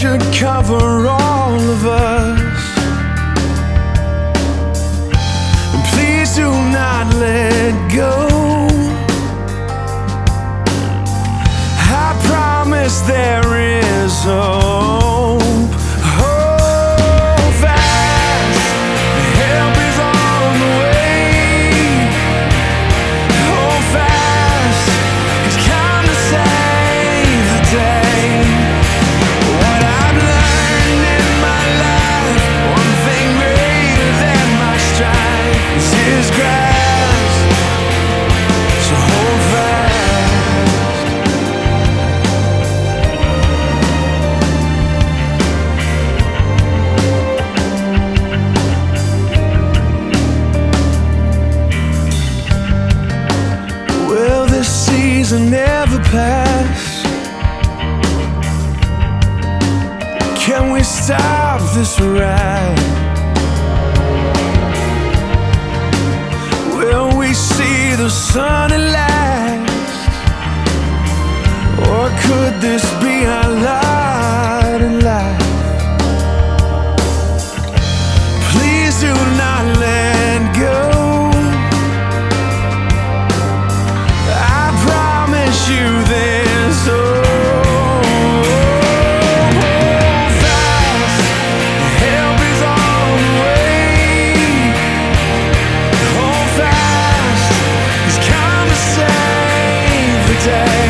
should cover all of us. And please do not let go. I promise there is hope. Hold fast, help is on the way. Hold fast, it's come to save the day. What I've learned in my life, one thing greater than my strife, is His grasp. So hold fast. Will this season never pass? Can we stop this ride? Will we see the sun at last? Or could this be our lot in life? Please do not let go. I promise you there's hope. Hold fast, help is on the way. Hold fast, He's come to save the day.